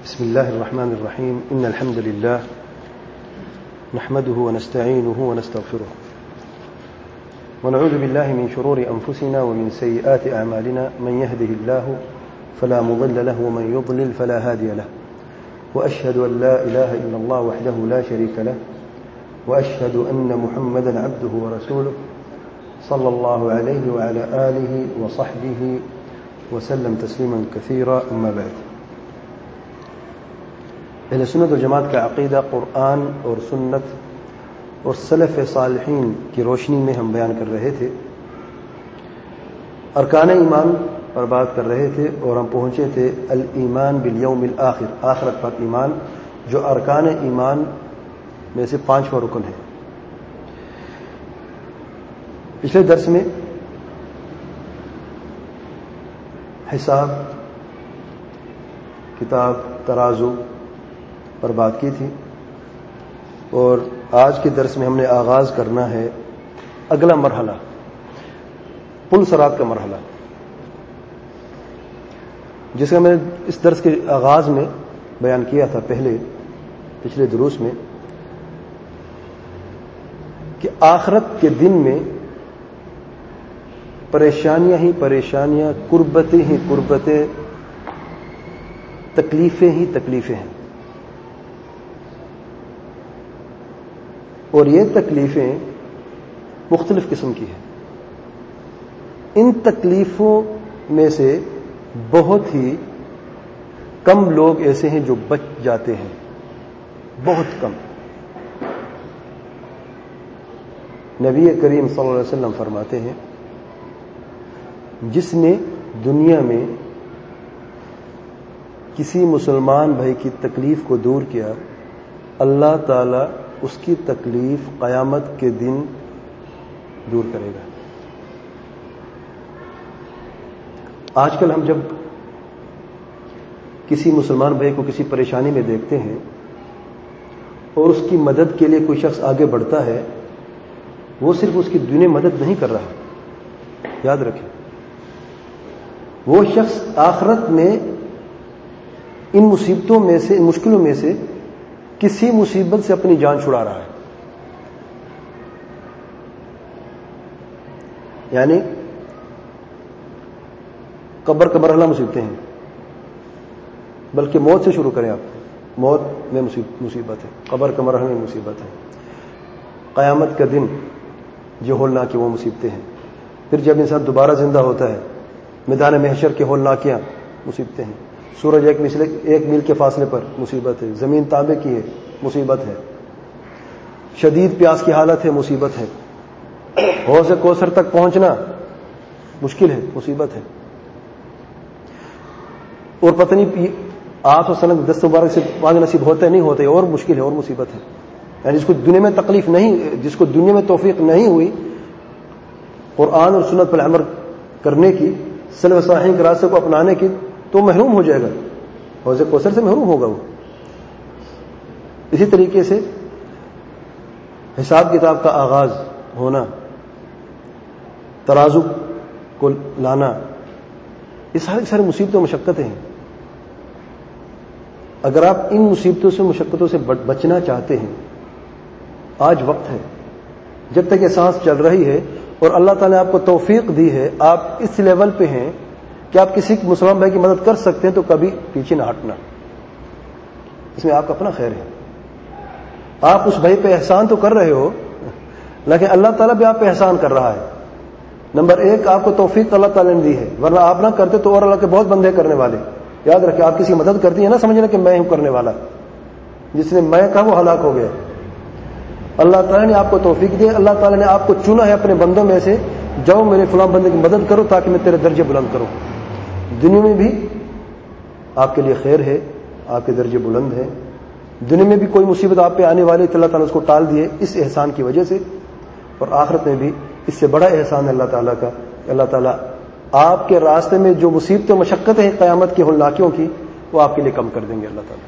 بسم الله الرحمن الرحيم. إن الحمد لله نحمده ونستعينه ونستغفره ونعوذ بالله من شرور أنفسنا ومن سيئات أعمالنا. من يهده الله فلا مضل له ومن يضلل فلا هادي له. وأشهد أن لا إله إلا الله وحده لا شريك له وأشهد أن محمدا عبده ورسوله صلى الله عليه وعلى آله وصحبه وسلم تسليما كثيرا. أما بعد، اہل سنت و جماعت کا عقیدہ قرآن اور سنت اور سلف صالحین کی روشنی میں ہم بیان کر رہے تھے. ارکان ایمان پر بات کر رہے تھے اور ہم پہنچے تھے الایمان بالیوم الآخر، آخرت پر ایمان، جو ارکان ایمان میں سے 5واں رکن ہے. پچھلے درس میں حساب، کتاب، ترازو پر بات کی تھی، اور آج کے درس میں ہم نے آغاز کرنا ہے اگلا مرحلہ، پل صراط کا مرحلہ، جس کا میں نے اس درس کے آغاز میں بیان کیا تھا پچھلے دروس میں، کہ آخرت کے دن میں پریشانیاں ہی پریشانیاں، کربتیں ہی کربتیں، تکلیفیں ہی تکلیفیں ہیں. اور یہ تکلیفیں مختلف قسم کی ہیں. ان تکلیفوں میں سے بہت ہی کم لوگ ایسے ہیں جو بچ جاتے ہیں، بہت کم. نبی کریم صلی اللہ علیہ وسلم فرماتے ہیں، جس نے دنیا میں کسی مسلمان بھائی کی تکلیف کو دور کیا، اللہ تعالی اس کی تکلیف قیامت کے دن دور کرے گا. آج کل ہم جب کسی مسلمان بھائی کو کسی پریشانی میں دیکھتے ہیں اور اس کی مدد کے لیے کوئی شخص آگے بڑھتا ہے، وہ صرف اس کی دنیا مدد نہیں کر رہا. یاد رکھیں، وہ شخص آخرت میں ان مصیبتوں میں سے، ان مشکلوں میں سے کسی مصیبت سے اپنی جان چھڑا رہا ہے. یعنی قبر کا مرحلہ مصیبتیں ہیں، بلکہ موت سے شروع کریں. آپ موت میں مصیبت ہے، قبر کا مرحلہ میں مصیبت ہے، قیامت کا دن جو ہولناک وہ مصیبتیں ہیں. پھر جب انسان دوبارہ زندہ ہوتا ہے، میدان محشر کے ہولناکیاں مصیبتیں ہیں. سورج ایک میل کے فاصلے پر مصیبت ہے، زمین تانبے کی ہے، مصیبت ہے. شدید پیاس کی حالت ہے، مصیبت ہے. حوض کوثر تک پہنچنا مشکل ہے، مصیبت ہے. اور پتہ نہیں آس و سنگ دست مبارک سے پانی نصیب ہوتا ہے نہیں ہوتا ہے، اور مشکل ہے، اور مصیبت ہے. یعنی جس کو دنیا میں تکلیف نہیں، جس کو دنیا میں توفیق نہیں ہوئی قرآن اور سنت پر عمل کرنے کی، سلف صالحین کے راستے کو اپنانے کی، تو محروم ہو جائے گا، حوض کوثر سے محروم ہوگا وہ. اسی طریقے سے حساب کتاب کا آغاز ہونا، ترازو کو لانا، یہ ساری مصیبتیں و مشقتیں ہیں. اگر آپ ان مصیبتوں سے، مشقتوں سے بچنا چاہتے ہیں، آج وقت ہے. جب تک یہ سانس چل رہی ہے اور اللہ تعالیٰ نے آپ کو توفیق دی ہے، آپ اس لیول پہ ہیں کہ آپ کسی مسلمان بھائی کی مدد کر سکتے ہیں، تو کبھی پیچھے نہ ہٹنا. اس میں آپ کا اپنا خیر ہے. آپ اس بھائی پہ احسان تو کر رہے ہو، لیکن اللہ تعالیٰ بھی آپ پہ احسان کر رہا ہے. نمبر 1، آپ کو توفیق اللہ تعالیٰ نے دی ہے، ورنہ آپ نہ کرتے تو اور اللہ کے بہت بندے کرنے والے. یاد رکھیں، آپ کسی مدد کرتی ہیں نہ سمجھنا کہ میں ہوں کرنے والا. جس نے میں کہا وہ ہلاک ہو گیا. اللہ تعالیٰ نے آپ کو توفیق دی، اللہ تعالیٰ نے آپ کو چنا ہے اپنے بندوں میں سے، جاؤ میرے فلاں بندے کی مدد کرو تاکہ میں تیرے درجے بلند کروں. دنیا میں بھی آپ کے لیے خیر ہے، آپ کے درجے بلند ہیں. دنیا میں بھی کوئی مصیبت آپ پہ آنے والی تو اللہ تعالیٰ اس کو ٹال دیے اس احسان کی وجہ سے، اور آخرت میں بھی اس سے بڑا احسان ہے اللہ تعالیٰ کا. اللہ تعالیٰ آپ کے راستے میں جو مصیبتیں مشقتیں ہیں قیامت کی ہولناکیوں کی، وہ آپ کے لیے کم کر دیں گے اللہ تعالیٰ.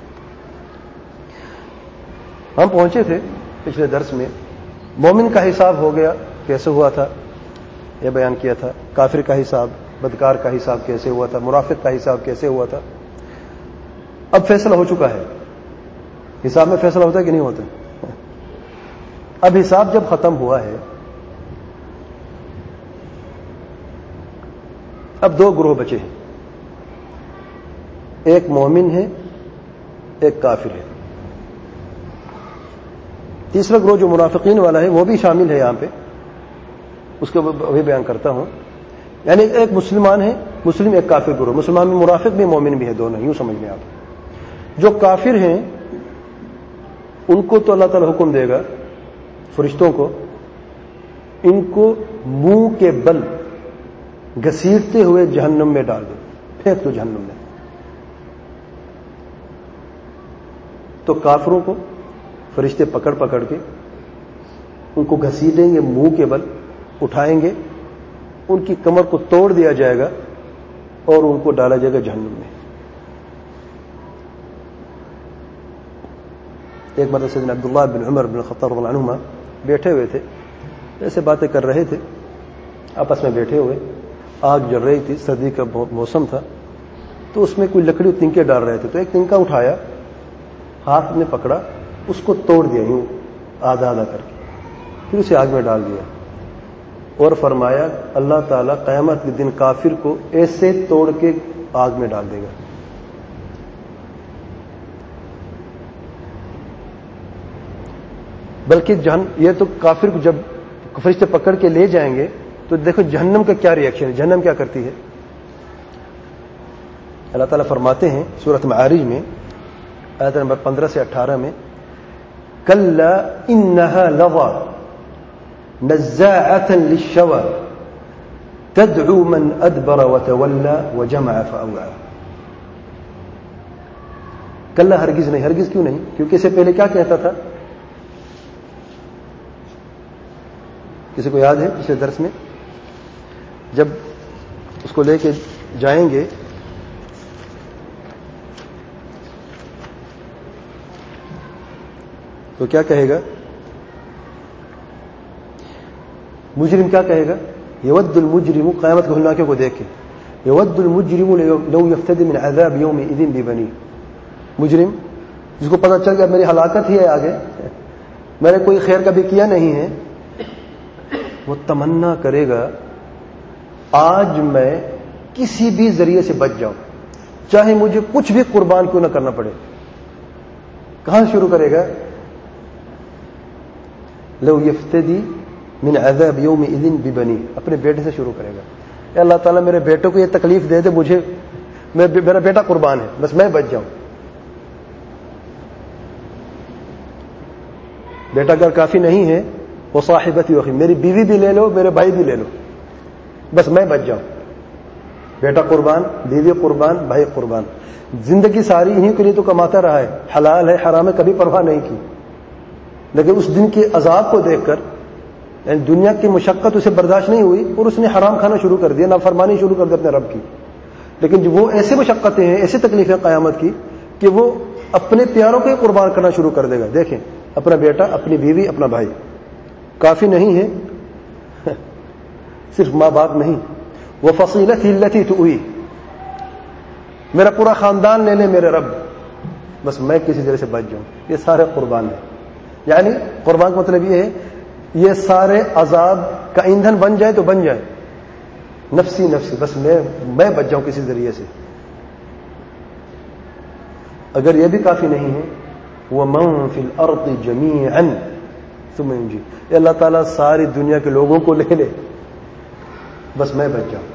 ہم پہنچے تھے پچھلے درس میں، مومن کا حساب ہو گیا، کیسے ہوا تھا یہ بیان کیا تھا. کافر کا حساب، بدکار کا حساب کیسے ہوا تھا، منافق کا حساب کیسے ہوا تھا. اب فیصلہ ہو چکا ہے. حساب میں فیصلہ ہوتا ہے کہ نہیں ہوتا؟ اب حساب جب ختم ہوا ہے، اب دو گروہ بچے ہیں، ایک مومن ہے، ایک کافر ہے. تیسرا گروہ جو منافقین والا ہے وہ بھی شامل ہے یہاں پہ، اس کو ابھی بیان کرتا ہوں. یعنی ایک مسلمان ہے، مسلم، ایک کافر گروہ. مسلمان میں منافق بھی مومن بھی ہے، دونوں، یوں سمجھ لیں آپ. جو کافر ہیں ان کو تو اللہ تعالی حکم دے گا فرشتوں کو، ان کو منہ کے بل گھسیٹتے ہوئے جہنم میں ڈال دو، پھینک دو جہنم میں. تو کافروں کو فرشتے پکڑ پکڑ کے ان کو گھسیٹیں گے، منہ کے بل اٹھائیں گے، ان کی کمر کو توڑ دیا جائے گا اور ان کو ڈالا جائے گا جہنم میں. ایک مرتبہ سیدنا عبداللہ بن عمر بن الخطاب رضی اللہ عنہما بیٹھے ہوئے تھے، ایسے باتیں کر رہے تھے آپس میں بیٹھے ہوئے. آگ جل رہی تھی، سردی کا موسم تھا، تو اس میں کوئی لکڑی تنکے ڈال رہے تھے. تو ایک تنکا اٹھایا، ہاتھ میں پکڑا، اس کو توڑ دیا یوں آدھا آدھا کر کے، پھر اسے آگ میں ڈال دیا اور فرمایا اللہ تعالیٰ قیامت کے دن کافر کو ایسے توڑ کے آگ میں ڈال دے گا. بلکہ یہ تو کافر کو جب فرشتے پکڑ کے لے جائیں گے تو دیکھو جہنم کا کیا ریئیکشن ہے، جہنم کیا کرتی ہے. اللہ تعالیٰ فرماتے ہیں سورۃ معارج میں آیت نمبر 15 سے 18 میں، کلا انها لظى نزاعة للشوى تدعو من ادبر وتولى وجمع فاوعى. کلا ہرگز نہیں. ہرگز کیوں نہیں؟ کیونکہ اس سے پہلے کیا کہتا تھا؟ کسی کو یاد ہے پچھلے درس میں جب اس کو لے کے جائیں گے تو کیا کہے گا؟ مجرم کیا کہے گا؟ یود المجرم، قیامت کے ہولناکیوں کو دیکھ کے، یود المجرم لو یفتدی من عذاب یومئذ ببنیہ. مجرم جس کو پتہ چل گیا میری ہلاکت ہی ہے، آگے میں نے کوئی خیر کبھی کیا نہیں ہے، وہ تمنا کرے گا آج میں کسی بھی ذریعے سے بچ جاؤں، چاہے مجھے کچھ بھی قربان کیوں نہ کرنا پڑے. کہاں شروع کرے گا؟ لو یفتدی من عذاب یومئذ ببنیہ، اپنے بیٹے سے شروع کرے گا. اے اللہ تعالیٰ میرے بیٹے کو یہ تکلیف دے دے، مجھے میرا بیٹا قربان ہے، بس میں بچ جاؤں. بیٹا اگر کافی نہیں ہے، وہ صاحبتی اخی، میری بیوی بھی لے لو، میرے بھائی بھی لے لو، بس میں بچ جاؤں. بیٹا قربان، بیوی قربان، بھائی قربان. زندگی ساری انہیں کے لیے تو کماتا رہا ہے، حلال ہے حرام ہے کبھی پرواہ نہیں کی. لیکن اس دن کے عذاب کو دیکھ کر، یعنی دنیا کی مشقت اسے برداشت نہیں ہوئی اور اس نے حرام کھانا شروع کر دیا، نافرمانی شروع کر دی اپنے رب کی. لیکن وہ ایسے مشقتیں ہیں، ایسی تکلیفیں قیامت کی کہ وہ اپنے پیاروں کو ہی قربان کرنا شروع کر دے گا. دیکھیں، اپنا بیٹا، اپنی بیوی، اپنا بھائی. کافی نہیں ہے صرف ماں باپ نہیں، وہ فصیلتی التی تؤوی، میرا پورا خاندان لے لے میرے رب، بس میں کسی طرح سے بچ جاؤں. یہ سارے قربان ہیں. یعنی قربان کا مطلب یہ ہے یہ سارے عذاب کا ایندھن بن جائے تو بن جائے، نفسی نفسی، بس میں بچ جاؤں کسی ذریعے سے. اگر یہ بھی کافی نہیں ہے، وَمَن فِي الْأَرْضِ جَمِيعًا ثُمَّ يُنْجِيهِ، اللہ تعالیٰ ساری دنیا کے لوگوں کو لے لے، بس میں بچ جاؤں.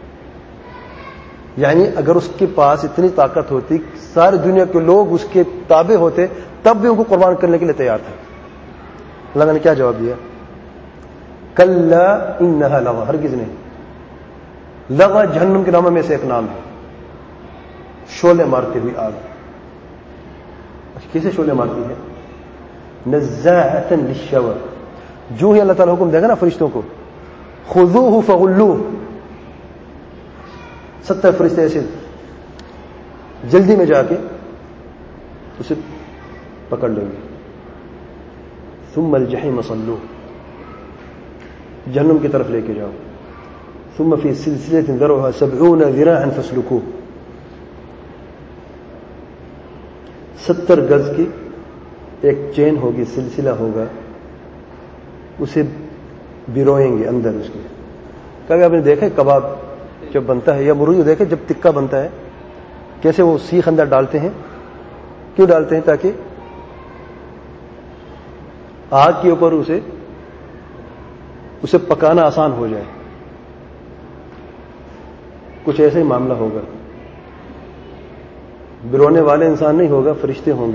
یعنی اگر اس کے پاس اتنی طاقت ہوتی، ساری دنیا کے لوگ اس کے تابع ہوتے، تب بھی ان کو قربان کرنے کے لیے تیار تھا. اللہ نے کیا جواب دیا؟ کلا انہا لظى، ہرگز نہیں. لظى جہنم کے ناموں میں سے ایک نام ہے، شعلے مارتی ہوئی آگ. کیسے شعلے مارتی ہے؟ نزاعۃ للشوى، جو ہی اللہ تعالیٰ حکم دے گا نا فرشتوں کو، خذوہ فغلوہ، 70 فرشتے ایسے جلدی میں جا کے اسے پکڑ لیں گے. ثم الجحیم صلوہ، جہنم کی طرف لے کے جاؤ. ثم فی سلسلۃ ذرعها 70 ذراعا فاسلکوہ، 70 گز کی ایک چین ہوگی، سلسلہ ہوگا، اسے بروئیں گے اندر اس کے. کبھی آپ نے دیکھا کباب جب بنتا ہے یا مرغی دیکھے جب تکا بنتا ہے کیسے وہ سیخ اندر ڈالتے ہیں؟ کیوں ڈالتے ہیں؟ تاکہ آگ کے اوپر اسے پکانا آسان ہو جائے. کچھ ایسا ہی معاملہ ہوگا. برونے والے انسان نہیں ہوگا، فرشتے ہوں گے.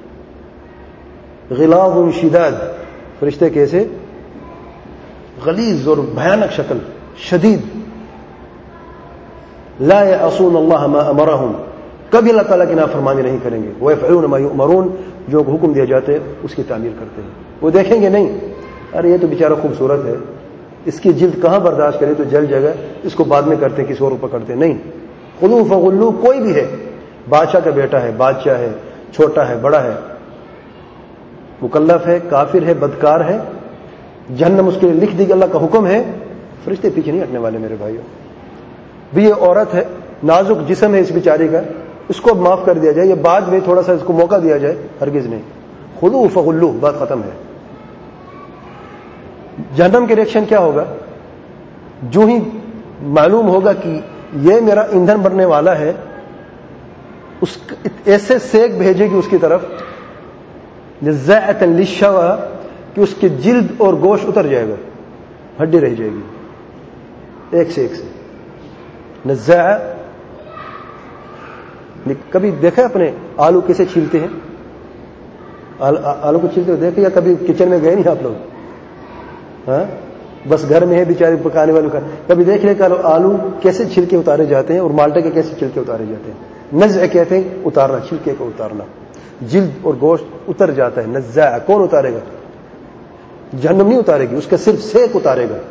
غلاظ شداد، فرشتے کیسے؟ غلیظ اور بھیانک شکل، شدید. لا یعصون اللہ ما امرہم، کبھی اللہ تعالیٰ کی نافرمانی نہیں کریں گے. ویفعلون ما یؤمرون، جو حکم دیا جاتے ہیں اس کی تعمیل کرتے ہیں. وہ دیکھیں گے نہیں ارے یہ تو بیچارہ خوبصورت ہے، اس کی جلد کہاں برداشت کرے تو جل جائے گا، اس کو بعد میں کرتے ہیں، کسی اور کو پکڑتے ہیں. نہیں، خذو فغلو، کوئی بھی ہے، بادشاہ کا بیٹا ہے، بادشاہ ہے، چھوٹا ہے، بڑا ہے، مکلف ہے، کافر ہے، بدکار ہے، جہنم اس کے لیے لکھ دی، اللہ کا حکم ہے، فرشتے پیچھے نہیں ہٹنے والے میرے بھائیوں. بھی یہ عورت ہے، نازک جسم ہے اس بیچاری کا، اس کو اب معاف کر دیا جائے یا بعد میں تھوڑا سا اس کو موقع دیا جائے؟ ہرگز نہیں. خذو فغلو، بات ختم ہے. جہنم کے ریئیکشن کیا ہوگا؟ جو ہی معلوم ہوگا کہ یہ میرا ایندھن بننے والا ہے، اس ایسے سیک بھیجے گی اس کی طرف، نزاعۃ للشوى، کہ اس کی جلد اور گوشت اتر جائے گا، ہڈی رہ جائے گی ایک سے ایک سے. نزاع، کبھی دیکھا اپنے آلو کیسے چھیلتے ہیں؟ آلو کو چھیلتے ہوئے دیکھے یا کبھی کچن میں گئے نہیں آپ لوگ؟ ہاں، بس گھر میں ہے بیچارے پکانے والوں کا. کبھی دیکھ لے کہ آلو کیسے چھلکے اتارے جاتے ہیں اور مالٹے کے کیسے چھلکے اتارے جاتے ہیں. نزع کہتے ہیں اتارنا، چھلکے کو اتارنا، جلد اور گوشت اتر جاتا ہے. نزع کون اتارے گا؟ جہنم نہیں اتارے گی، اس کا صرف سیک اتارے گا،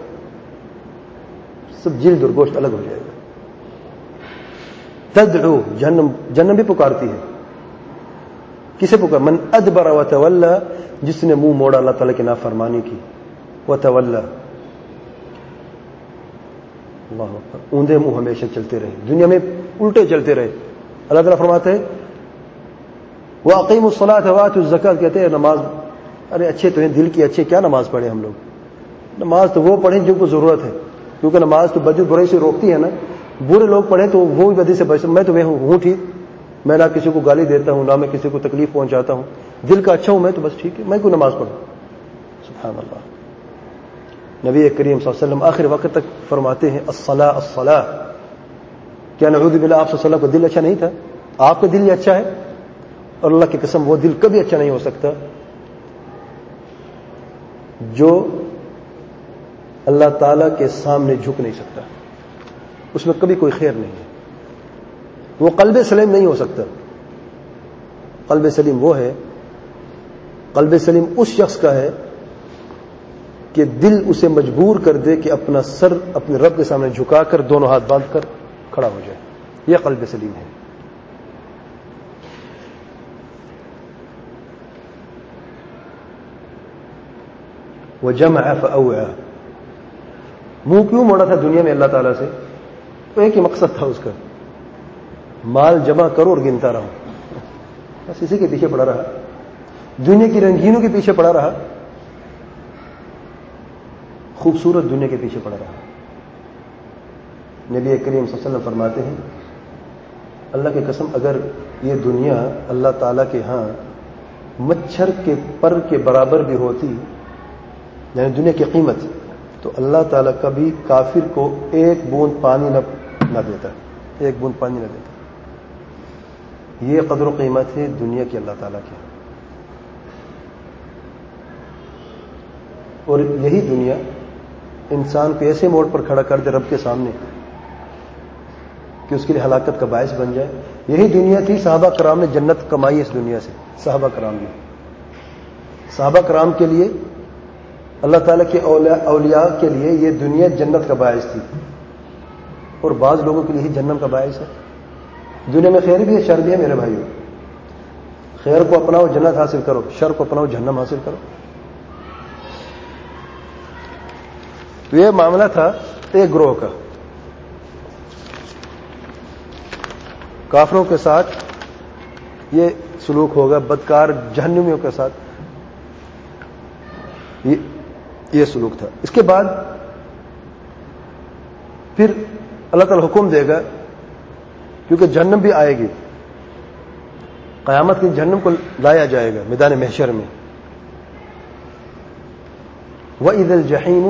سب جلد اور گوشت الگ ہو جائے گا. تدعو، جہنم بھی پکارتی ہے. کسے پکار؟ من ادبر وتولى، جس نے منہ موڑا اللہ تعالیٰ کی نافرمانی کی. وتولى، اللہ اکبر، اوندے منہ ہمیشہ چلتے رہے، دنیا میں الٹے چلتے رہے. اللہ تعالیٰ فرماتے ہیں وَأَقِيمُوا الصَّلَاةَ وَآتُوا الزَّكَاةَ، کہتے ہیں نماز، ارے اچھے تو ہیں دل کی، اچھے کیا نماز پڑھیں ہم لوگ؟ نماز تو وہ پڑھیں جن کو ضرورت ہے، کیونکہ نماز تو بد برائی سے روکتی ہے نا. برے لوگ پڑھیں تو وہ بدی سے بچ. میں تو وہ ہوں ٹھیک، میں نہ کسی کو گالی دیتا ہوں، نہ میں کسی کو تکلیف پہنچاتا ہوں، دل کا اچھا ہوں میں تو بس ٹھیک ہے، میں کوئی نماز پڑھوں. سبحان اللہ. نبی کریم صلی اللہ علیہ وسلم آخر وقت تک فرماتے ہیں الصلاۃ الصلاۃ. کیا نعوذ باللہ آپ صلی اللہ علیہ وسلم کا دل اچھا نہیں تھا؟ آپ کا دل ہی اچھا ہے، اور اللہ کی قسم وہ دل کبھی اچھا نہیں ہو سکتا جو اللہ تعالیٰ کے سامنے جھک نہیں سکتا، اس میں کبھی کوئی خیر نہیں ہے. وہ قلب سلیم نہیں ہو سکتا. قلب سلیم وہ ہے، قلب سلیم اس شخص کا ہے کہ دل اسے مجبور کر دے کہ اپنا سر اپنے رب کے سامنے جھکا کر دونوں ہاتھ باندھ کر کھڑا ہو جائے. یہ قلب سلیم ہے. وَجَمَعَ فَأَوْعَى، منہ کیوں موڑا تھا دنیا میں اللہ تعالیٰ سے؟ تو ایک ہی مقصد تھا اس کا، مال جمع کرو اور گنتا رہو، بس اسی کے پیچھے پڑا رہا، دنیا کی رنگینوں کے پیچھے پڑا رہا، خوبصورت دنیا کے پیچھے پڑا رہا. نبی کریم صلی اللہ علیہ وسلم فرماتے ہیں اللہ کی قسم اگر یہ دنیا اللہ تعالیٰ کے ہاں مچھر کے پر کے برابر بھی ہوتی، یعنی دنیا کی قیمت، تو اللہ تعالیٰ کبھی کافر کو ایک بوند پانی نہ دیتا، ایک بوند پانی نہ دیتا. یہ قدر و قیمت ہے دنیا کی اللہ تعالیٰ کی. اور یہی دنیا انسان کو ایسے موڑ پر کھڑا کر دے رب کے سامنے کہ اس کے لیے ہلاکت کا باعث بن جائے. یہی دنیا تھی صحابہ کرام نے جنت کمائی اس دنیا سے. صحابہ کرام کے لیے اللہ تعالیٰ کے اولیاء کے لیے یہ دنیا جنت کا باعث تھی، اور بعض لوگوں کے لیے ہی جہنم کا باعث ہے. دنیا میں خیر بھی ہے، شر بھی ہے میرے بھائیوں. خیر کو اپناؤ جنت حاصل کرو، شر کو اپناؤ جہنم حاصل کرو. تو یہ معاملہ تھا ایک گروہ کا، کافروں کے ساتھ یہ سلوک ہوگا بدکار جہنمیوں کے ساتھ، یہ سلوک تھا۔ اس کے بعد پھر اللہ تعالیٰ حکم دے گا، کیونکہ جہنم بھی آئے گی، قیامت کی جہنم کو لایا جائے گا میدان محشر میں۔ وَإِذَا الْجَحِيمُ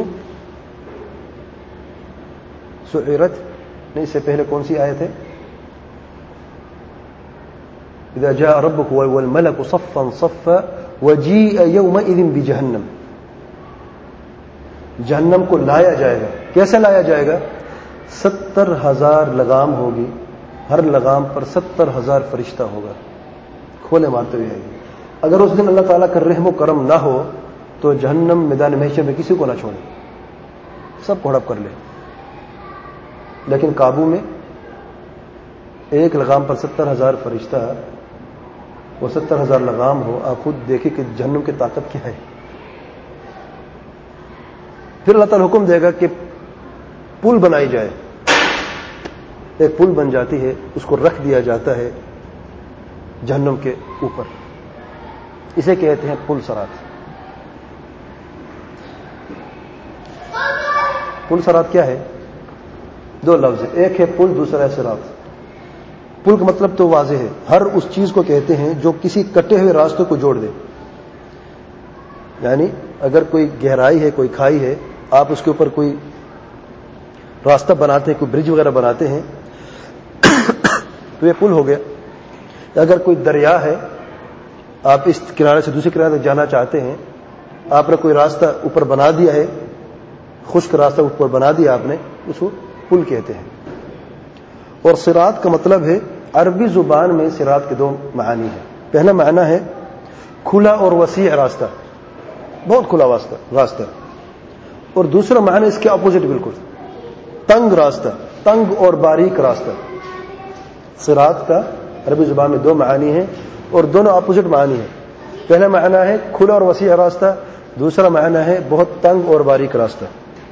سُعِرَتْ، نہیں، اس سے پہلے کون سی آیت ہے؟ اذا جاء ربك والملك صفا صفا وجيء يومئذ بجهنم، جہنم کو لایا جائے گا۔ کیسے لایا جائے گا؟ 70,000 لگام ہوگی، ہر لگام پر 70,000 فرشتہ ہوگا، کھولے مارتے ہوئے آئے گی۔ اگر اس دن اللہ تعالیٰ کا رحم و کرم نہ ہو تو جہنم میدان محشر میں کسی کو نہ چھوڑے، سب کو ہڑپ کر لے، لیکن قابو میں۔ ایک لگام پر 70,000 فرشتہ، وہ 70,000 لگام ہو، آپ خود دیکھیں کہ جہنم کی طاقت کیا ہے۔ پھر اللہ تعالیٰ حکم دے گا کہ پل بنائی جائے، ایک پل بن جاتی ہے، اس کو رکھ دیا جاتا ہے جہنم کے اوپر، اسے کہتے ہیں پل صراط۔ پل صراط کیا ہے؟ دو لفظ، ایک ہے پل، دوسرا ہے صراط۔ پل کا مطلب تو واضح ہے، ہر اس چیز کو کہتے ہیں جو کسی کٹے ہوئے راستے کو جوڑ دے، یعنی اگر کوئی گہرائی ہے، کوئی کھائی ہے، آپ اس کے اوپر کوئی راستہ بناتے ہیں، کوئی برج وغیرہ بناتے ہیں تو یہ پل ہو گیا۔ اگر کوئی دریا ہے، آپ اس کنارے سے دوسرے کنارے تک جانا چاہتے ہیں، آپ نے کوئی راستہ اوپر بنا دیا ہے، خشک راستہ اوپر بنا دیا آپ نے، اس کو پل کہتے ہیں۔ اور صراط کا مطلب ہے، عربی زبان میں صراط کے دو معنی ہیں۔ پہلا معنی ہے کھلا اور وسیع راستہ، بہت کھلا راستہ، اور دوسرا معنی اس کے اپوزٹ بالکل، تنگ راستہ، تنگ اور باریک راستہ۔ صراط کا عربی زبان میں دو معنی ہیں اور دونوں اپوزٹ معنی ہیں۔ پہلا معنی ہے کھلا اور وسیع راستہ، دوسرا معنی ہے بہت تنگ اور باریک راستہ۔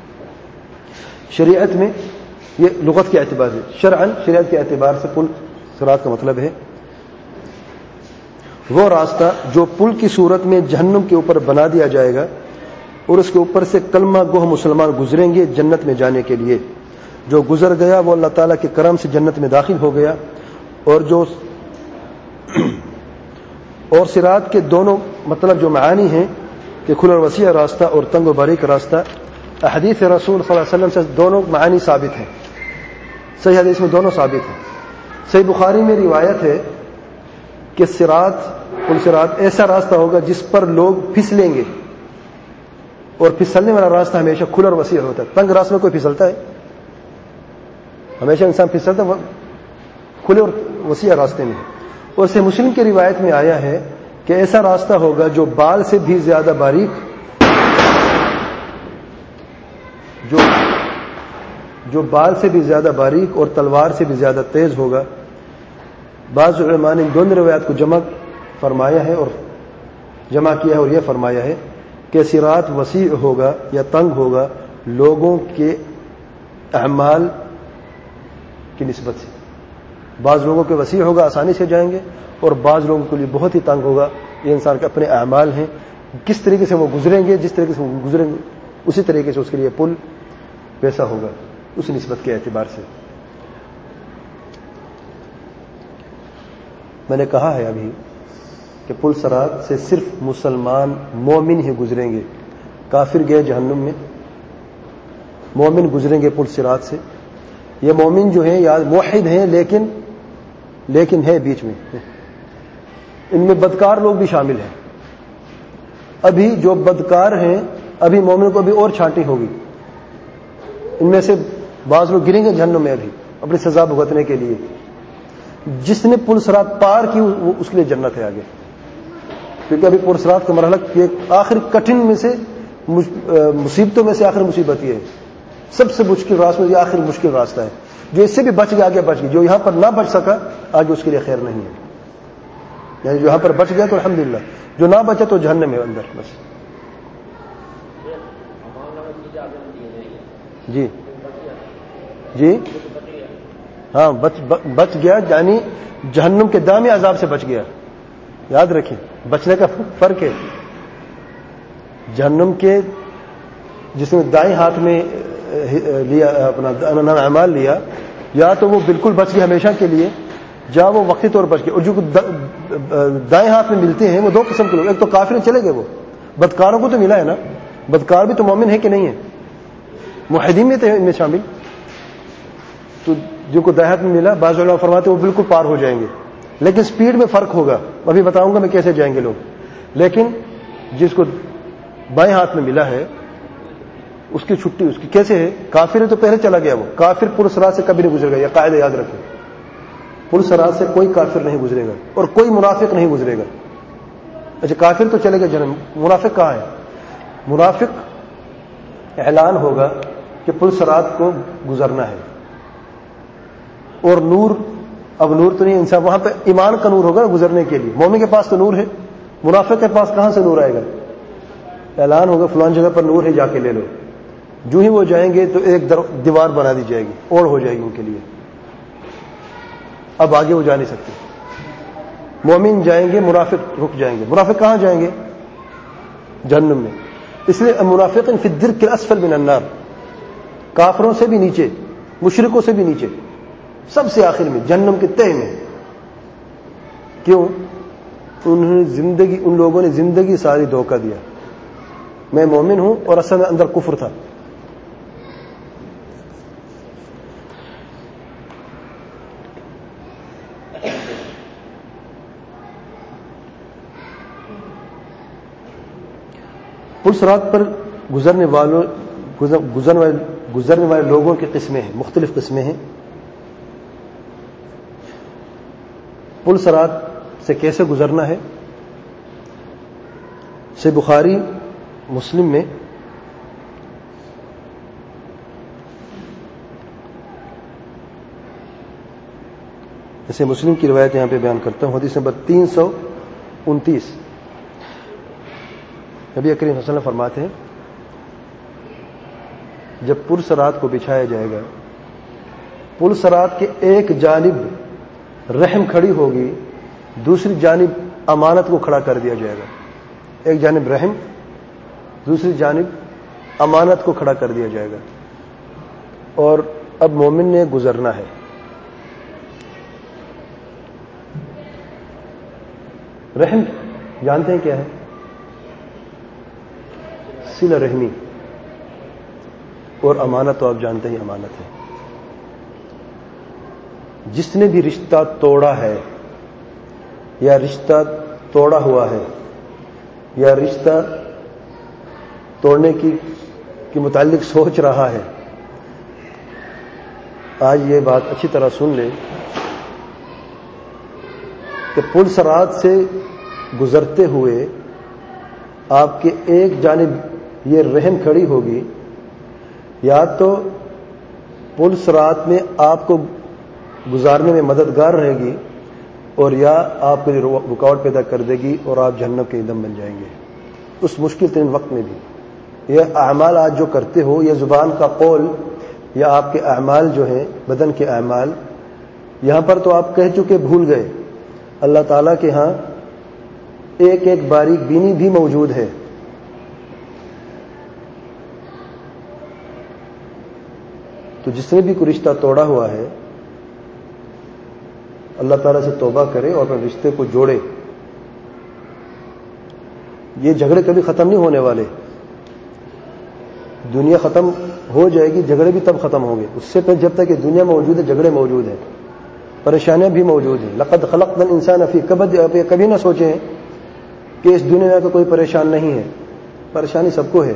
شریعت میں یہ لغت کے اعتبار سے، شرعاً شریعت کے اعتبار سے پل صراط کا مطلب ہے وہ راستہ جو پل کی صورت میں جہنم کے اوپر بنا دیا جائے گا اور اس کے اوپر سے کلمہ گوہ مسلمان گزریں گے جنت میں جانے کے لیے۔ جو گزر گیا وہ اللہ تعالیٰ کے کرم سے جنت میں داخل ہو گیا۔ اور صراط کے دونوں مطلب جو معانی ہیں کہ کھلا اور وسیع راستہ اور تنگ و باریک راستہ، حدیث رسول صلی اللہ علیہ وسلم سے دونوں معانی ثابت ہیں، صحیح حدیث میں دونوں ثابت ہیں۔ صحیح بخاری میں روایت ہے کہ صراط، پل صراط ایسا راستہ ہوگا جس پر لوگ پھسلیں گے، اور پھسلنے والا راستہ ہمیشہ کھلا اور وسیع ہوتا ہے۔ تنگ راستے میں کوئی پھسلتا ہے؟ ہمیشہ انسان پھسلتا ہے کھلے اور وسیع راستے میں۔ اور سے مسلم کی روایت میں آیا ہے کہ ایسا راستہ ہوگا جو بال سے بھی زیادہ باریک، جو بال سے بھی زیادہ باریک اور تلوار سے بھی زیادہ تیز ہوگا۔ بعض علماء نے دونوں روایات کو جمع فرمایا ہے اور جمع کیا ہے، اور یہ فرمایا ہے کہ صراط وسیع ہوگا یا تنگ ہوگا لوگوں کے اعمال کی نسبت سے۔ بعض لوگوں کے وسیع ہوگا، آسانی سے جائیں گے، اور بعض لوگوں کے لیے بہت ہی تنگ ہوگا، یہ انسان کے اپنے اعمال ہیں، کس طریقے سے وہ گزریں گے، جس طریقے سے وہ گزریں گے اسی طریقے سے اس کے لیے پل ویسا ہوگا، اس نسبت کے اعتبار سے۔ میں نے کہا ہے ابھی کہ پل صراط سے صرف مسلمان مومن ہی گزریں گے، کافر گئے جہنم میں، مومن گزریں گے پل صراط سے۔ یہ مومن جو ہیں یا موحد ہیں لیکن ہے بیچ میں، ان میں بدکار لوگ بھی شامل ہیں۔ ابھی جو بدکار ہیں، ابھی مومن کو ابھی اور چھانٹی ہوگی، ان میں سے بعض لوگ گریں گے جہنم میں ابھی اپنی سزا بھگتنے کے لیے۔ جس نے پل صراط پار کی وہ اس کے لیے جنت ہے آگے، کیونکہ ابھی پل صراط کا مرحلہ یہ آخر کٹھن میں سے مصیبتوں میں سے آخر مصیبت یہ ہے، سب سے مشکل راستہ یہ آخر مشکل راستہ ہے۔ جو اس سے بھی بچ گیا آگے بچ گیا، جو یہاں پر نہ بچ سکا آگے اس کے لیے خیر نہیں ہے، یعنی جو یہاں پر بچ گیا تو الحمدللہ، جو نہ بچا تو جہنم ہے اندر بس۔ جی جی ہاں، بچ گیا یعنی جہنم کے دامی عذاب سے بچ گیا۔ یاد رکھیں بچنے کا فرق ہے. جہنم کے جس نے دائیں ہاتھ میں لیا اپنا اعمال لیا، یا تو وہ بالکل بچ گیا ہمیشہ کے لیے، یا وہ وقتی طور پر بچ گئے. اور جو دائیں ہاتھ میں ملتے ہیں وہ دو قسم کے لوگ، ایک تو کافر چلے گئے، وہ بدکاروں کو تو ملا ہے نا. بدکار بھی تو مومن ہے کہ نہیں ہے؟ موحدین میں تھے ان میں شامل. تو جو کو دائیں ہاتھ میں ملا، بعض علماء فرماتے ہیں وہ بالکل پار ہو جائیں گے، لیکن سپیڈ میں فرق ہوگا. ابھی بتاؤں گا میں کیسے جائیں گے لوگ. لیکن جس کو بائیں ہاتھ میں ملا ہے اس کی چھٹی اس کی کیسے ہے؟ کافر ہے تو پہلے چلا گیا، وہ کافر پرسرات سے کبھی نہیں گزرے گا. یہ قاعدہ یاد رکھیں، پرسرات سے کوئی کافر نہیں گزرے گا اور کوئی منافق نہیں گزرے گا. اچھا کافر تو چلے گا جنم، منافق کہاں ہے؟ منافق اعلان ہوگا کہ پرسرات کو گزرنا ہے، اور نور، اب نور تو نہیں انسان، وہاں پہ ایمان کا نور ہوگا گزرنے کے لیے. مومن کے پاس تو نور ہے، منافق کے پاس کہاں سے نور آئے گا؟ اعلان ہوگا فلان جگہ پر نور ہے، جا کے لے لو. جو ہی وہ جائیں گے تو ایک دیوار بنا دی جائے گی، اور ہو جائے گی ان کے لیے، اب آگے وہ جا نہیں سکتے. مومن جائیں گے، منافق رک جائیں گے. منافق کہاں جائیں گے؟ جہنم میں. اس لیے منافق فی الدرک الاسفل من النار، کافروں سے بھی نیچے، مشرکوں سے بھی نیچے، سب سے آخر میں، جہنم کے تہہ میں. کیوں؟ ان لوگوں نے زندگی ساری دھوکہ دیا. میں مومن ہوں اور اصل میں اندر کفر تھا. پل صراط پر گزرنے والے لوگوں کی قسمیں ہیں، مختلف قسمیں ہیں. پل صراط سے کیسے گزرنا ہے؟ سے بخاری مسلم میں اسے مسلم کی روایت یہاں پہ بیان کرتا ہوں. حدیث نمبر 329. نبی کریم صلی اللہ علیہ وسلم فرماتے ہیں جب پل صراط کو بچھایا جائے گا، پل صراط کے ایک جانب رحم کھڑی ہوگی، دوسری جانب امانت کو کھڑا کر دیا جائے گا. ایک جانب رحم، دوسری جانب امانت کو کھڑا کر دیا جائے گا. اور اب مومن نے گزرنا ہے. رحم جانتے ہیں کیا ہے؟ صلہ رحمی. اور امانت تو آپ جانتے ہیں امانت ہے. جس نے بھی رشتہ توڑا ہے، یا رشتہ توڑا ہوا ہے، یا رشتہ توڑنے کے متعلق سوچ رہا ہے، آج یہ بات اچھی طرح سن لے کہ پل صراط سے گزرتے ہوئے آپ کے ایک جانب یہ رحم کھڑی ہوگی، یا تو پل صراط میں آپ کو گزارنے میں مددگار رہے گی، اور یا آپ کے لیے رکاوٹ پیدا کر دے گی اور آپ جہنم کے ایندھن بن جائیں گے اس مشکل ترین وقت میں بھی. یہ اعمال آج جو کرتے ہو، یہ زبان کا قول یا آپ کے اعمال جو ہیں، بدن کے اعمال، یہاں پر تو آپ کہہ چکے بھول گئے. اللہ تعالیٰ کے ہاں ایک ایک باریک بینی بھی موجود ہے. تو جس نے بھی کوئی رشتہ توڑا ہوا ہے، اللہ تعالیٰ سے توبہ کرے اور اپنے رشتے کو جوڑے. یہ جھگڑے کبھی ختم نہیں ہونے والے. دنیا ختم ہو جائے گی، جھگڑے بھی تب ختم ہوں گے. اس سے پہلے جب تک کہ دنیا موجود ہے، جھگڑے موجود ہیں، پریشانیاں بھی موجود ہیں. لقد خلقنا الانسان فی کبد. آپ یہ کبھی نہ سوچیں کہ اس دنیا میں کوئی پریشان نہیں ہے. پریشانی سب کو ہے،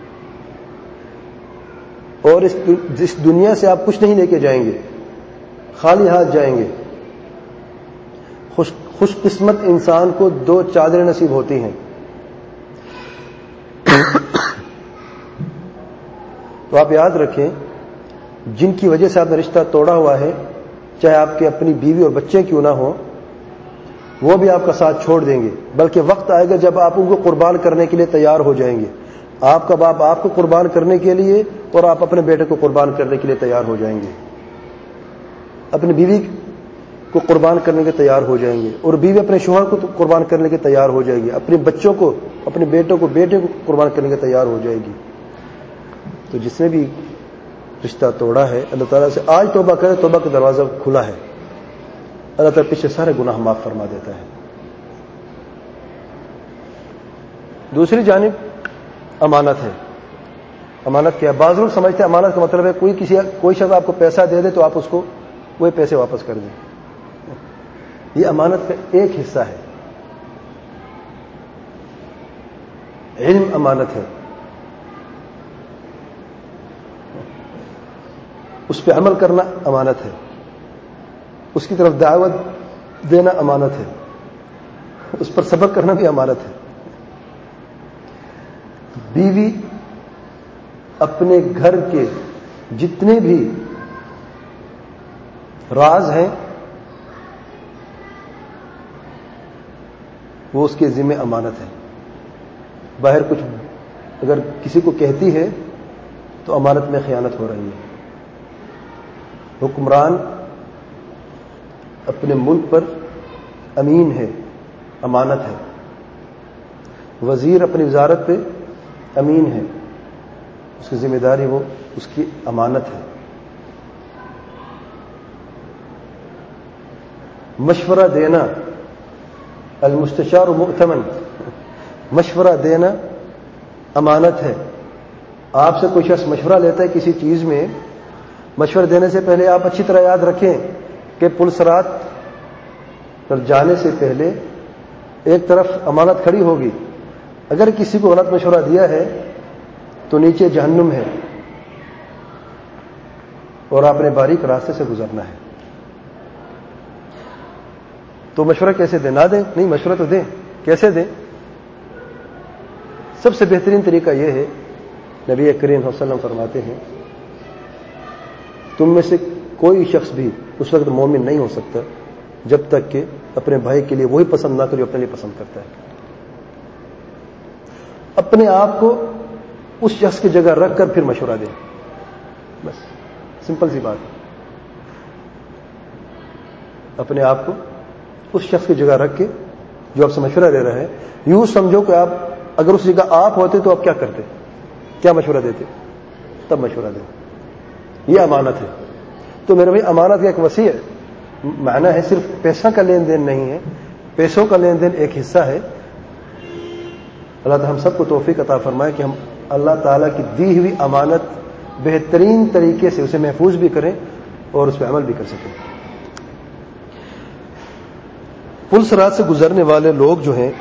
اور اس دنیا سے آپ کچھ نہیں لے کے جائیں گے، خالی ہاتھ جائیں گے. خوش قسمت انسان کو دو چادریں نصیب ہوتی ہیں. تو آپ یاد رکھیں، جن کی وجہ سے آپ نے رشتہ توڑا ہوا ہے، چاہے آپ کے اپنی بیوی اور بچے کیوں نہ ہوں، وہ بھی آپ کا ساتھ چھوڑ دیں گے. بلکہ وقت آئے گا جب آپ ان کو قربان کرنے کے لیے تیار ہو جائیں گے. آپ کا باپ آپ کو قربان کرنے کے لیے، اور آپ اپنے بیٹے کو قربان کرنے کے لیے تیار ہو جائیں گے. اپنی بیوی کو قربان کرنے کے تیار ہو جائیں گے، اور بیوی اپنے شوہر کو قربان کرنے کے تیار ہو جائے گی، اپنے بچوں کو، اپنے بیٹے کو قربان کرنے کے تیار ہو جائے گی۔ تو جس نے بھی رشتہ توڑا ہے، اللہ تعالیٰ سے آج توبہ کرے، توبہ کا دروازہ کھلا ہے، اللہ تعالیٰ پیچھے سارے گناہ معاف فرما دیتا ہے۔ دوسری جانب امانت ہے۔ امانت کیا ہے؟ بعض لوگ سمجھتے ہیں امانت کا مطلب ہے کوئی شخص آپ کو پیسہ دے دے تو آپ اس کو وہی پیسے واپس کر دیں۔ یہ امانت کا ایک حصہ ہے۔ علم امانت ہے، اس پہ عمل کرنا امانت ہے، اس کی طرف دعوت دینا امانت ہے، اس پر صبر کرنا بھی امانت ہے۔ بیوی اپنے گھر کے جتنے بھی راز ہیں وہ اس کے ذمہ امانت ہے۔ باہر کچھ اگر کسی کو کہتی ہے تو امانت میں خیانت ہو رہی ہے۔ حکمران اپنے ملک پر امین ہے، امانت ہے۔ وزیر اپنی وزارت پہ امین ہے، اس کی ذمہ داری وہ اس کی امانت ہے۔ مشورہ دینا، المستشار مؤتمن، مشورہ دینا امانت ہے۔ آپ سے کوئی شخص مشورہ لیتا ہے کسی چیز میں، مشورہ دینے سے پہلے آپ اچھی طرح یاد رکھیں کہ پلسرات پر جانے سے پہلے ایک طرف امانت کھڑی ہوگی۔ اگر کسی کو غلط مشورہ دیا ہے تو نیچے جہنم ہے، اور آپ نے باریک راستے سے گزرنا ہے۔ تو مشورہ کیسے دیں؟ نہ دیں، نہیں مشورہ تو دیں۔ کیسے دیں؟ سب سے بہترین طریقہ یہ ہے، نبی کریم صلی اللہ علیہ وسلم فرماتے ہیں تم میں سے کوئی شخص بھی اس وقت مومن نہیں ہو سکتا جب تک کہ اپنے بھائی کے لیے وہی پسند نہ کرے جو اپنے لیے پسند کرتا ہے۔ اپنے آپ کو اس شخص کی جگہ رکھ کر پھر مشورہ دیں، بس سمپل سی بات ہے۔ اپنے آپ کو اس شخص کی جگہ رکھ کے جو آپ سے مشورہ لے رہا ہے، یوں سمجھو کہ آپ اگر اس جگہ آپ ہوتے تو آپ کیا کرتے، کیا مشورہ دیتے، تب مشورہ دیں۔ یہ امانت ہے۔ تو میرے بھائی امانت کا ایک وسیع معنی ہے، صرف پیسہ کا لین دین نہیں ہے، پیسوں کا لین دین ایک حصہ ہے۔ اللہ تعالیٰ ہم سب کو توفیق عطا فرمائے کہ ہم اللہ تعالیٰ کی دی ہوئی امانت بہترین طریقے سے اسے محفوظ بھی کریں اور اس پہ عمل بھی کر سکیں۔ پل صراط سے گزرنے والے لوگ جو ہیں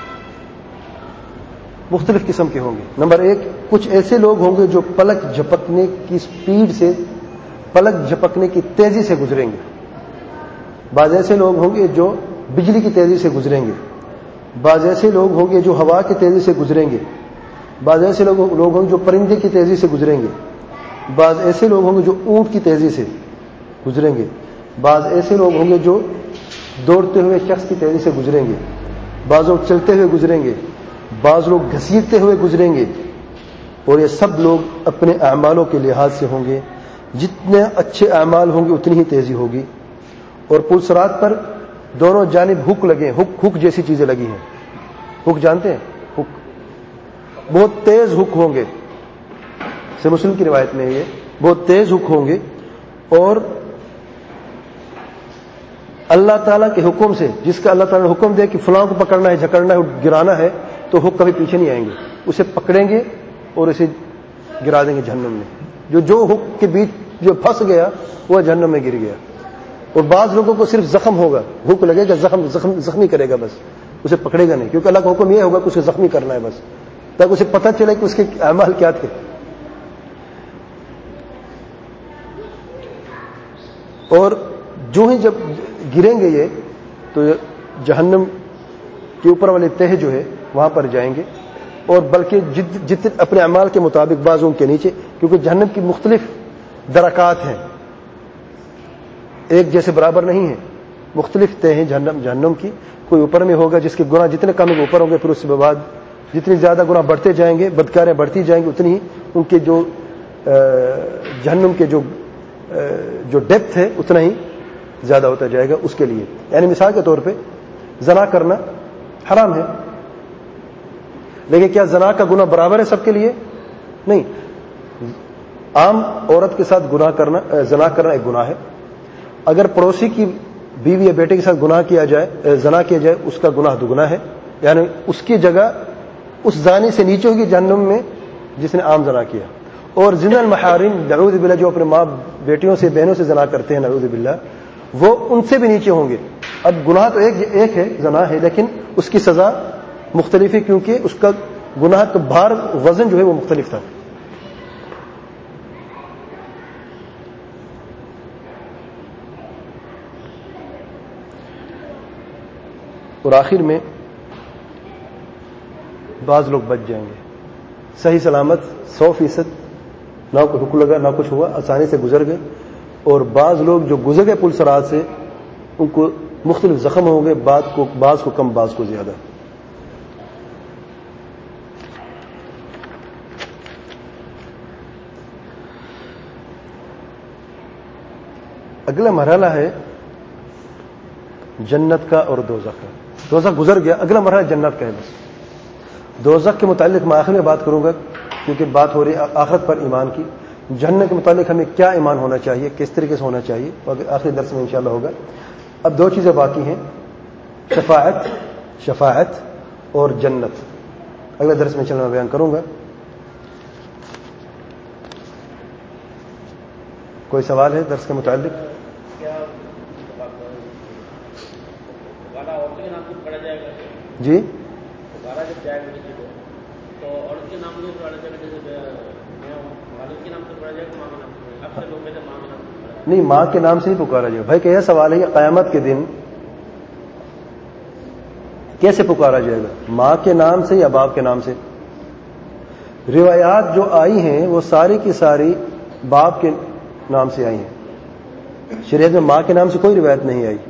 مختلف قسم کے ہوں گے۔ نمبر ایک، کچھ ایسے لوگ ہوں گے جو پلک جھپکنے کی سپیڈ سے، پلک جھپکنے کی تیزی سے گزریں گے۔ بعض ایسے لوگ ہوں گے جو بجلی کی تیزی سے گزریں گے، بعض ایسے لوگ ہوں گے جو ہوا کی تیزی سے گزریں گے، بعض ایسے لوگ ہوں گے جو پرندے کی تیزی سے گزریں گے، بعض ایسے لوگ ہوں گے جو اونٹ کی تیزی سے گزریں گے، بعض ایسے لوگ ہوں گے جو دوڑتے ہوئے شخص کی تیزی سے گزریں گے، بعض لوگ چلتے ہوئے گزریں گے، بعض لوگ گھسیٹتے ہوئے گزریں گے۔ اور یہ سب لوگ اپنے اعمالوں کے لحاظ سے ہوں گے، جتنے اچھے اعمال ہوں گے اتنی ہی تیزی ہوگی۔ اور پل صراط پر دونوں جانب ہک لگے، ہک جیسی چیزیں لگی ہیں۔ ہک جانتے ہیں؟ ہک بہت تیز ہک ہوں گے، سے مسلم کی روایت میں یہ بہت تیز ہک ہوں گے، اور اللہ تعالیٰ کے حکم سے، جس کا اللہ تعالیٰ نے حکم دے کہ فلاں کو پکڑنا ہے، جھکڑنا ہے، گرانا ہے، تو ہک کبھی پیچھے نہیں آئیں گے، اسے پکڑیں گے اور اسے گرا دیں گے جہنم میں۔ جو ہک کے بیچ جو پھنس گیا وہ جہنم میں گر گیا۔ اور بعض لوگوں کو صرف زخم ہوگا، ہک لگے گا، زخمی کرے گا، بس اسے پکڑے گا نہیں، کیونکہ اللہ کا حکم یہ ہوگا کہ اسے زخمی کرنا ہے بس، تاکہ اسے پتہ چلے کہ اس کے اعمال کیا تھے۔ اور جو ہی جب گریں گے یہ تو جہنم کے اوپر والی تہ جو ہے وہاں پر جائیں گے، اور بلکہ جتنے اپنے اعمال کے مطابق بعض ان کے نیچے، کیونکہ جہنم کی مختلف درکات ہیں، ایک جیسے برابر نہیں ہیں، مختلف تہ ہیں جہنم کی۔ کوئی اوپر میں ہوگا جس کے گناہ جتنے کم اوپر ہوں گے، پھر اس کے بعد جتنی زیادہ گناہ بڑھتے جائیں گے، بدکاریاں بڑھتی جائیں گی، اتنی ہی ان کے جو جہنم کے جو ڈیپتھ ہے اتنا ہی زیادہ ہوتا جائے گا اس کے لیے. یعنی مثال کے طور پہ زنا کرنا حرام ہے، لیکن کیا زنا کا گناہ برابر ہے سب کے لیے؟ نہیں. عام عورت کے ساتھ زنا کرنا ایک گناہ ہے. اگر پڑوسی کی بیوی یا بیٹے کے ساتھ زنا کیا جائے اس کا گناہ دگنا ہے. یعنی اس کی جگہ اس زانی سے نیچے ہوگی جہنم میں جس نے عام زنا کیا. اور زنا المحارم نعوذ باللہ جو اپنے ماں بیٹیوں سے بہنوں سے زنا کرتے ہیں نعوذ باللہ، وہ ان سے بھی نیچے ہوں گے. اب گناہ تو ایک ہے، زنا ہے، لیکن اس کی سزا مختلف ہے کیونکہ اس کا گناہ کا بھار وزن جو ہے وہ مختلف تھا. اور آخر میں بعض لوگ بچ جائیں گے صحیح سلامت 100%، نہ کوئی حکم لگا نہ کچھ ہوا، آسانی سے گزر گئے. اور بعض لوگ جو گزر گئے پل صراط سے ان کو مختلف زخم ہوں گے، بعض کو کم بعض کو زیادہ. اگلا مرحلہ ہے جنت کا اور دوزخ کا. دوزخ گزر گیا، اگلا مرحلہ جنت کا ہے. بس دوزخ کے متعلق میں آخر میں بات کروں گا کیونکہ بات ہو رہی ہے آخرت پر ایمان کی. جنت کے متعلق ہمیں کیا ایمان ہونا چاہیے، کس طریقے سے ہونا چاہیے، آخری درس میں انشاءاللہ ہوگا. اب 2 چیزیں باقی ہیں، شفاعت اور جنت. اگلے درس میں انشاءاللہ میں بیان کروں گا. کوئی سوال ہے درس کے متعلق؟ جی نہیں، ماں کے نام سے نہیں پکارا جائے بھائی. کہ یہ سوال ہے کہ قیامت کے دن کیسے پکارا جائے گا، ماں کے نام سے یا باپ کے نام سے؟ روایات جو آئی ہیں وہ ساری کی ساری باپ کے نام سے آئی ہیں. شریعت میں ماں کے نام سے کوئی روایت نہیں آئی.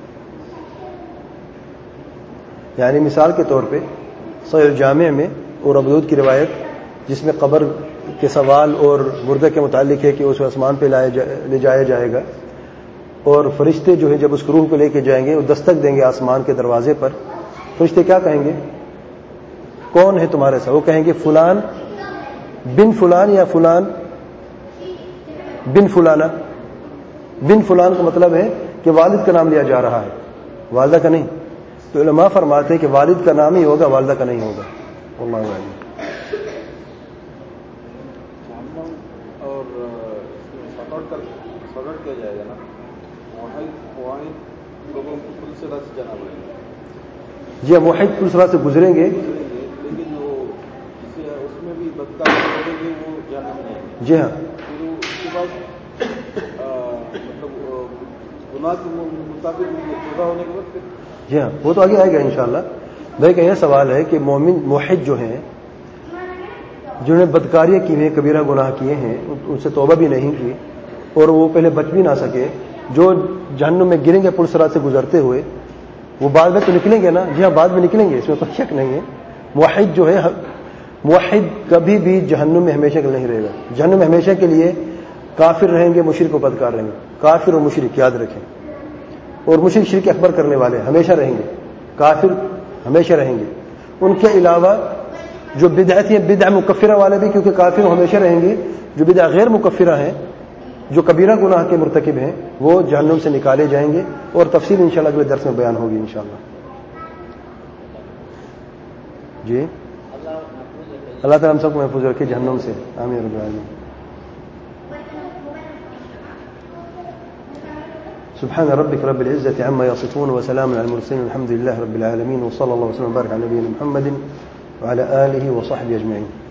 یعنی مثال کے طور پہ صحیح الجامع میں اور ابو داؤد کی روایت جس میں قبر کے سوال اور مردہ کے متعلق ہے کہ اس آسمان پہ لے جایا جائے گا، اور فرشتے جو ہیں جب اس روح کو لے کے جائیں گے وہ دستک دیں گے آسمان کے دروازے پر. فرشتے کیا کہیں گے؟ کون ہے تمہارے ساتھ؟ وہ کہیں گے فلان بن فلان یا فلان بن فلانہ. بن فلان کا مطلب ہے کہ والد کا نام لیا جا رہا ہے، والدہ کا نہیں. تو علماء فرماتے ہیں کہ والد کا نام ہی ہوگا، والدہ کا نہیں ہوگا. اللہ علیہ. اور سفر کیا جائے گا نا، وہاں لوگوں کو پل سے رس جانا پڑے گا. جی موحد پل صراط سے گزریں گے، لیکن وہ اس میں بھی بدکاری کریں گے وہ جانا نہیں. جی ہاں. پھر اس کے بعد مطلب گناہ کے مطابق پورا ہونے کے بعد جی ہاں وہ تو آگے آئے گا انشاءاللہ. بھائی کہ یہ سوال ہے کہ مومن موحد جو ہیں جنہوں نے بدکاریاں کی ہیں، کبیرہ گناہ کیے ہیں، ان سے توبہ بھی نہیں کی اور وہ پہلے بچ بھی نہ سکے، جو جہنم میں گریں گے پل صراط سے گزرتے ہوئے، وہ بعد میں تو نکلیں گے نا. جی ہاں بعد میں نکلیں گے، اس میں کوئی شک نہیں ہے. موحد جو ہے، موحد کبھی بھی جہنم میں ہمیشہ کے لیے نہیں رہے گا. جہنم میں ہمیشہ کے لیے کافر رہیں گے، مشرک و بدکار رہیں گے. کافر اور مشرک یاد رکھیں. اور مشرک شرک اکبر کرنے والے ہمیشہ رہیں گے، کافر ہمیشہ رہیں گے. ان کے علاوہ جو بدعت ہیں، بدع مکفرہ والے بھی، کیونکہ کافر ہمیشہ رہیں گے. جو بدع غیر مکفرہ ہیں، جو کبیرہ گناہ کے مرتکب ہیں، وہ جہنم سے نکالے جائیں گے. اور تفصیل انشاءاللہ اگلے درس میں بیان ہوگی انشاءاللہ. جی اللہ تعالیٰ ہم سب کو محفوظ رکھے جہنم سے. آمین رب العالمین. سبحان ربك رب العزة عما يصفون وسلام على المرسلين والحمد لله رب العالمين وصلى الله وسلم وبارك على نبينا محمد وعلى آله وصحبه أجمعين.